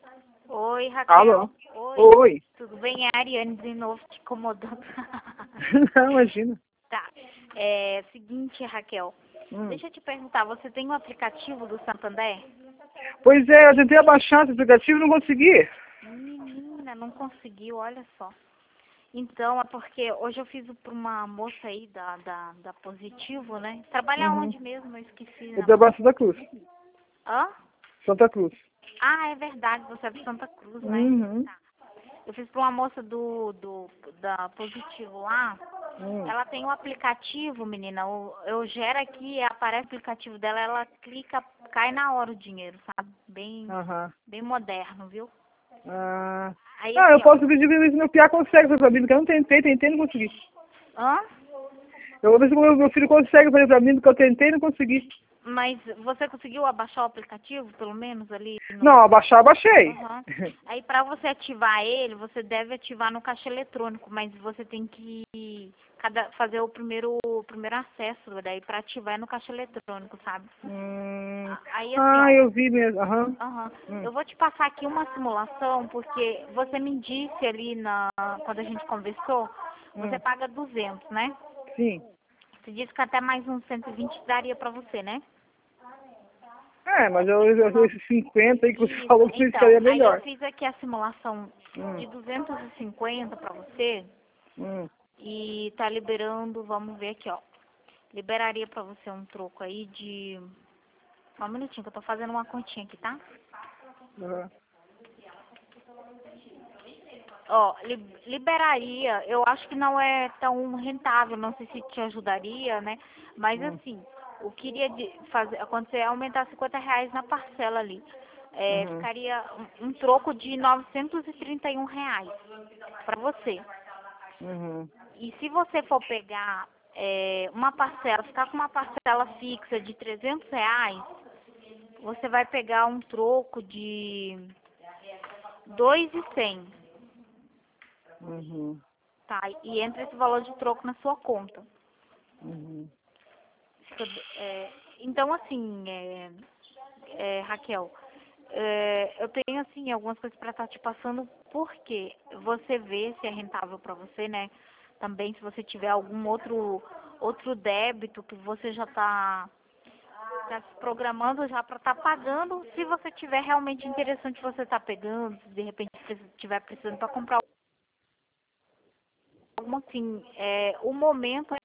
Oi, Raquel. Alô? Oi. Oi. Tudo bem? É a Ariane de novo te incomodando. Não, imagina. Tá. Seguinte, Raquel. Deixa eu te perguntar, você tem um aplicativo do Santander? Pois é, eu tentei abaixar esse aplicativo e não consegui. Menina, não conseguiu, olha só. Então, é porque hoje eu fiz para uma moça aí da Positivo, né? Trabalha onde mesmo? Eu esqueci. Eu trabalho em Santa Cruz. Hã? Santa Cruz. Ah, é verdade, você é de Santa Cruz, né? Uhum. Tá. Eu fiz para uma moça da Positivo lá. Ela tem um aplicativo, menina. Eu gero aqui, aparece o aplicativo dela, ela clica, cai na hora o dinheiro, sabe? Aham. Bem moderno, viu? Ah, Aí eu assim, ó. posso pedir ver se meu piá consegue fazer pra mim, porque eu não tentei, não consegui. Hã? Eu vou ver se o meu filho consegue fazer pra mim, porque eu tentei e não consegui. Mas você conseguiu abaixar o aplicativo, pelo menos ali? Não, abaixar, abaixei. Aham. Aí para você ativar ele, você deve ativar no caixa eletrônico, mas você tem que fazer o primeiro acesso, daí para ativar é no caixa eletrônico, sabe? Aí assim, ó. Eu vi mesmo. Aham. Aham. Eu vou te passar aqui uma simulação, porque você me disse ali quando a gente conversou, você paga 200, né? Sim. Você disse que até mais uns 120 daria para você, né? Mas esses 50 aí que você Isso. falou que Então, seria aí eu melhor. fiz aqui a simulação de 250 para você e tá liberando, vamos ver aqui, ó. Liberaria para você um troco aí de... Só um minutinho que eu tô fazendo uma continha aqui, tá? Aham. Ó, liberaria, eu acho que não é tão rentável, não sei se te ajudaria, né? Mas assim, eu queria fazer, acontecer, aumentar R$ 50 na parcela ali. Ficaria um troco de R$ 931 para você. E se você for pegar uma parcela, ficar com uma parcela fixa de R$ 300, você vai pegar um troco de 2.100. Tá, e entra esse valor de troco na sua conta. Então, assim, Raquel, eu tenho, assim, algumas coisas para estar te passando, porque você vê se é rentável para você, né? Também, se você tiver algum outro débito que você já tá se programando já para estar pagando, se você tiver realmente interessante você tá pegando, se de repente estiver precisando para comprar alguma, assim, o momento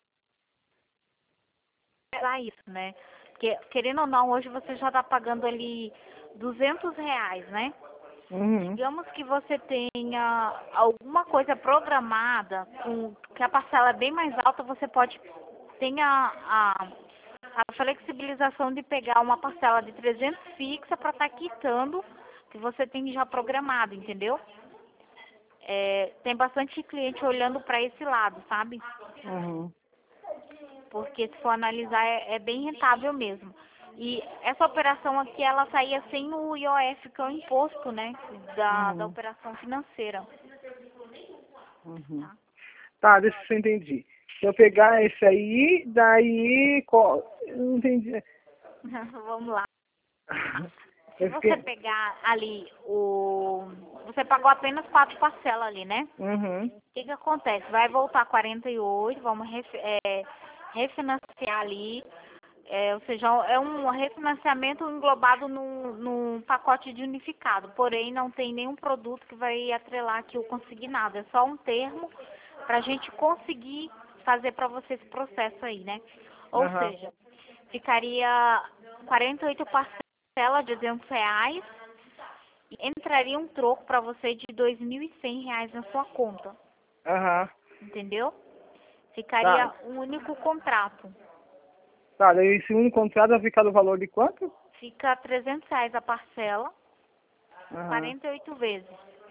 para isso, né? Porque, querendo ou não, hoje você já está pagando ali R$ 200, né? Digamos que você tenha alguma coisa programada, que a parcela é bem mais alta, você pode ter a flexibilização de pegar uma parcela de 300 fixa para estar quitando, que você tem já programado, entendeu? Tem bastante cliente olhando para esse lado, sabe? Porque se for analisar é bem rentável mesmo. E essa operação aqui, ela saía sem o IOF, que é o imposto, né, da operação financeira. Tá, deixa eu ver se eu entendi. Se eu pegar esse aí, daí... Eu não entendi. Vamos lá. Se Eu você fiquei... pegar ali você pagou apenas 4 parcelas ali, né? O que acontece? Vai voltar 48, vamos refinanciar ali. Ou seja, é um refinanciamento englobado num pacote de unificado. Porém, não tem nenhum produto que vai atrelar aqui o consignado. É só um termo para a gente conseguir fazer para você esse processo aí, né? Ou seja, ficaria 48 parcelas de R$ 200 e entraria um troco para você de R$ 2.100 na sua conta. Entendeu? Ficaria um único contrato. Tá, daí esse único contrato vai ficar no valor de quanto? Fica R$ 300 a parcela, 48 vezes.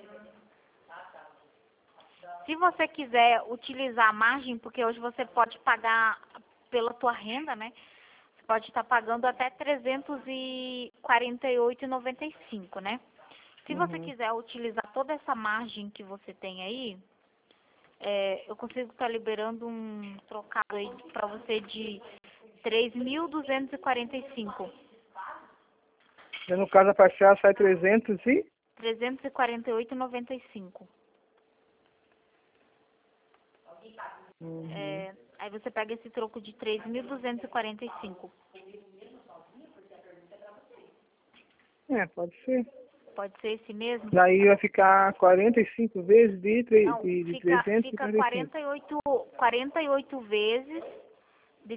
Se você quiser utilizar a margem, porque hoje você pode pagar pela tua renda, né? Você pode estar pagando até R$ 348,95, né? Se você quiser utilizar toda essa margem que você tem aí, eu consigo estar liberando um trocado aí para você de 3.245. No caso, a parcela sai 300 e... 348,95. Aí você pega esse troco de 3.245. Pode ser. Pode ser esse mesmo? Daí vai ficar 45 vezes de Não, fica 345. 48 vezes de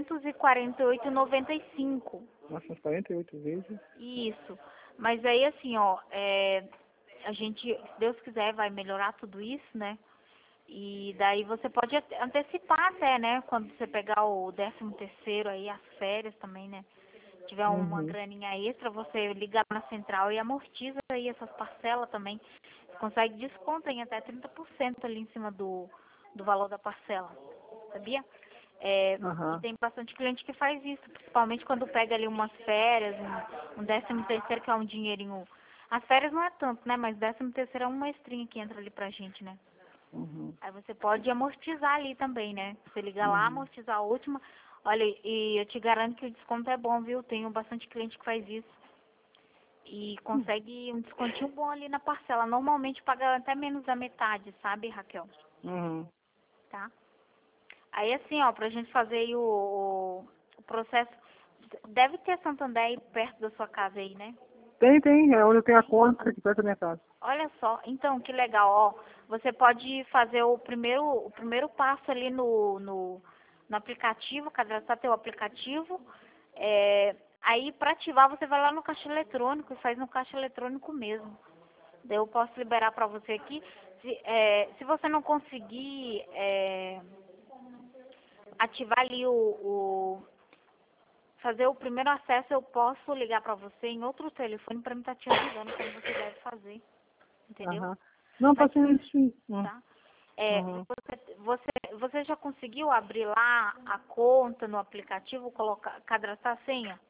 348,95. Nossa, umas 48 vezes. Isso. Mas aí assim, ó, a gente, se Deus quiser, vai melhorar tudo isso, né? E daí você pode antecipar até, né? Quando você pegar o 13º aí, as férias também, né? Tiver uma graninha extra, você liga na central e amortiza aí essas parcelas também. Você consegue desconto em até 30% ali em cima do valor da parcela, sabia? E tem bastante cliente que faz isso, principalmente quando pega ali umas férias, um 13º, que é um dinheirinho. As férias não é tanto, né? Mas 13º é uma extrinha que entra ali pra gente, né? Aí você pode amortizar ali também, né? Você liga lá, amortizar a última. Olha, e eu te garanto que o desconto é bom, viu? Tenho bastante cliente que faz isso. E consegue um descontinho bom ali na parcela. Normalmente paga até menos da metade, sabe, Raquel? Tá? Aí assim, ó, pra gente fazer aí o processo. Deve ter Santander aí perto da sua casa aí, né? Tem. É onde eu tenho a conta aqui perto da minha casa. Olha só, então, que legal, ó. Você pode fazer o primeiro passo ali no aplicativo, cadastrar teu aplicativo. Aí, para ativar, você vai lá no caixa eletrônico e faz no caixa eletrônico mesmo. Daí eu posso liberar para você aqui. Se você não conseguir ativar ali fazer o primeiro acesso, eu posso ligar para você em outro telefone para me estar te ajudando como você deve fazer. Entendeu? Não, pode ser isso. Tá? Você já conseguiu abrir lá a conta no aplicativo, cadastrar a senha?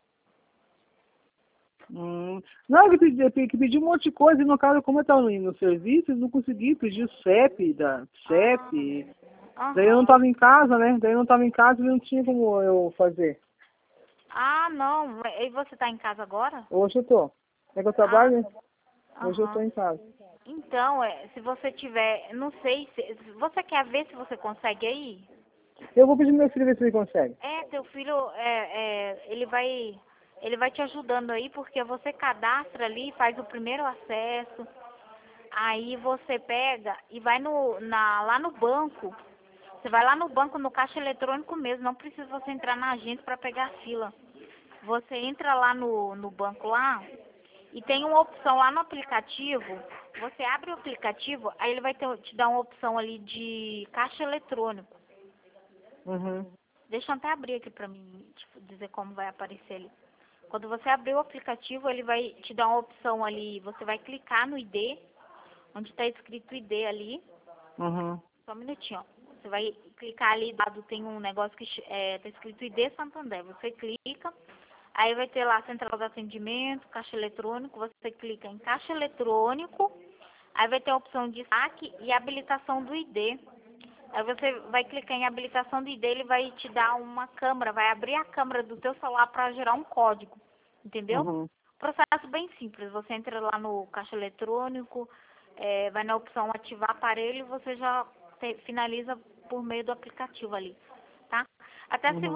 Não, eu que pedi um monte de coisa e no caso, como eu estava indo no serviço, eu não consegui pedir o CEP, CEP. Daí eu não estava em casa, né? Daí eu não estava em casa e não tinha como eu fazer. Ah, não. E você está em casa agora? Hoje eu tô. É que eu trabalho, né? Hoje eu tô em casa. Então, se você tiver, não sei, se você quer ver se você consegue aí? Eu vou pedir pro meu filho ver se ele consegue. Teu filho, ele vai te ajudando aí, porque você cadastra ali, faz o primeiro acesso, aí você pega e vai lá no banco. Você vai lá no banco, no caixa eletrônico mesmo, não precisa você entrar na agência para pegar a fila. Você entra lá no banco lá e tem uma opção lá no aplicativo. Você abre o aplicativo, aí ele vai te dar uma opção ali de caixa eletrônico. Deixa eu até abrir aqui pra mim, dizer como vai aparecer ali. Quando você abrir o aplicativo, ele vai te dar uma opção ali. Você vai clicar no ID, onde está escrito ID ali. Só um minutinho, ó. Você vai clicar ali, tem um negócio que está escrito ID Santander. Você clica, aí vai ter lá Central de Atendimento, Caixa Eletrônico. Você clica em Caixa Eletrônico, aí vai ter a opção de saque e habilitação do ID. Aí você vai clicar em habilitação do ID, ele vai te dar uma câmera, vai abrir a câmera do teu celular para gerar um código, entendeu? Processo bem simples, você entra lá no caixa eletrônico, vai na opção ativar aparelho e você já finaliza por meio do aplicativo ali, tá? Até se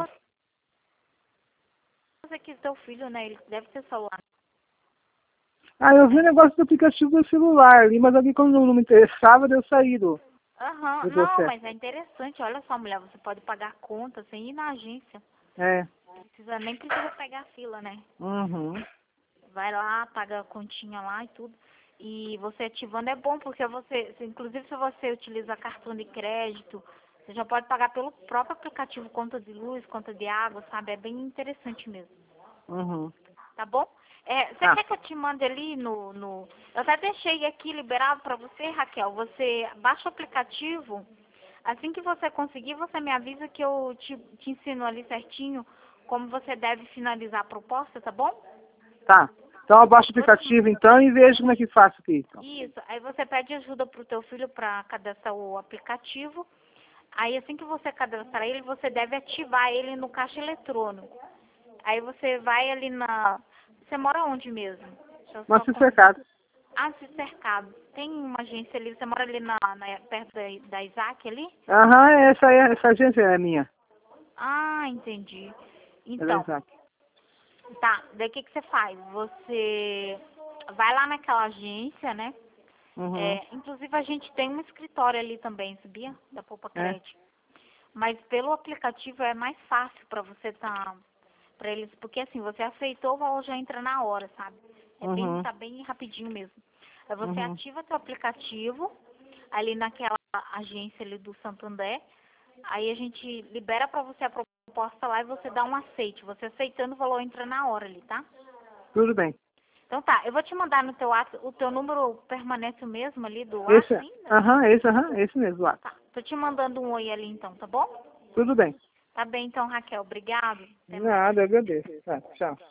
você quiser teu filho, né, ele deve ter celular. Eu vi o negócio do aplicativo do celular ali, mas aqui quando não me interessava, deu saído. Não, mas é interessante. Olha só, mulher, você pode pagar a conta sem ir na agência. Nem precisa pegar a fila, né? Vai lá, paga a continha lá e tudo. E você ativando é bom, porque inclusive se você utiliza cartão de crédito, você já pode pagar pelo próprio aplicativo, conta de luz, conta de água, sabe? É bem interessante mesmo. Tá bom? Você quer que eu te mande ali Eu até deixei aqui liberado para você, Raquel. Você baixa o aplicativo. Assim que você conseguir, você me avisa que eu te ensino ali certinho como você deve finalizar a proposta, tá bom? Tá. Então eu baixo o aplicativo então e vejo como é que faço aqui. Então. Isso. Aí você pede ajuda pro teu filho para cadastrar o aplicativo. Aí assim que você cadastrar ele, você deve ativar ele no caixa eletrônico. Aí você vai ali Você mora onde mesmo? Nossa Cercado. Se cercado. Tem uma agência ali, você mora ali perto da Isaac ali? Aham, essa agência é minha. Entendi. É da Então, Isaac. tá, daí o que você faz? Você vai lá naquela agência, né? Uhum. Inclusive a gente tem um escritório ali também, sabia? Da Poupa É. Crédito. Mas pelo aplicativo é mais fácil para você para eles, porque assim, você aceitou, o valor já entra na hora, sabe? Uhum. Tá bem rapidinho mesmo. Aí você Uhum. ativa seu aplicativo ali naquela agência ali do Santander. Aí a gente libera para você a proposta lá e você dá um aceite. Você aceitando, o valor entra na hora ali, tá? Tudo bem. Então tá, eu vou te mandar no teu WhatsApp, o teu número permanece o mesmo ali do Esse, WhatsApp ainda? esse mesmo lá. Tá, tô te mandando um oi ali então, tá bom? Tudo bem. Tá bem então, Raquel, obrigado. Até mais. Nada, eu agradeço. Tá, tchau.